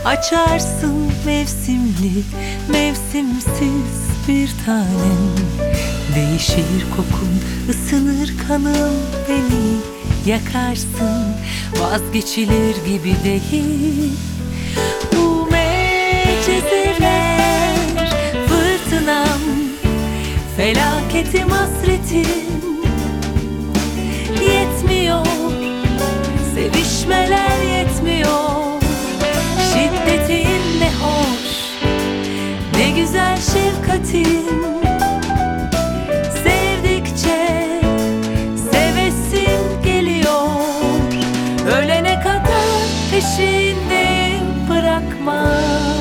Açarsın mevsimli, mevsimsiz bir tanem. Değişir kokun, ısınır kanım, beni yakarsın. Vazgeçilir gibi değil bu meczeler. Fırtınam, felaketim, hasretim. Yetmiyor, sevişmeler yetmiyor. Şiddetin ne hoş, ne güzel şefkatin. Sevdikçe sevesin geliyor. Ölene kadar peşindeyim, bırakma.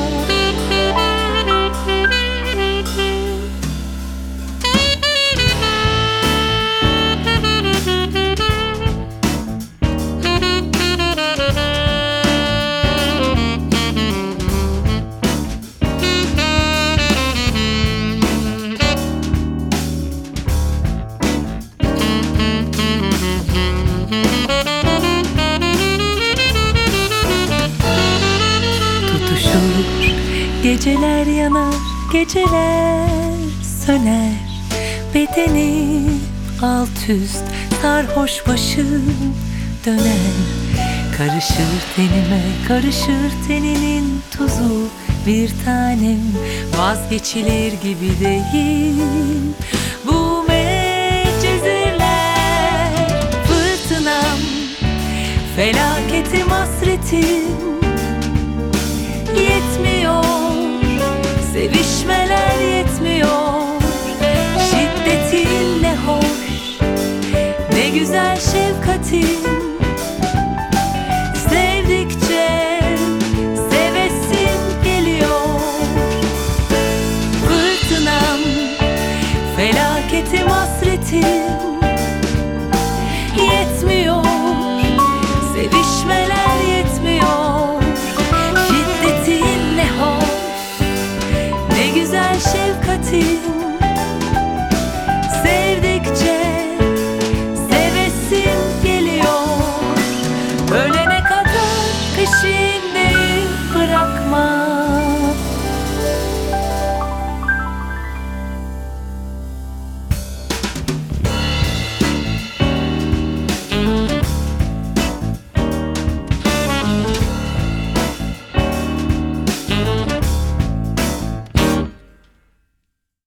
Geceler yanar, geceler söner. Bedenim alt üst, sarhoş başım döner. Karışır tenime, karışır teninin tuzu. Bir tanem, vazgeçilir gibi değil bu medcezirler. Fırtınam, felaketim, hasretim.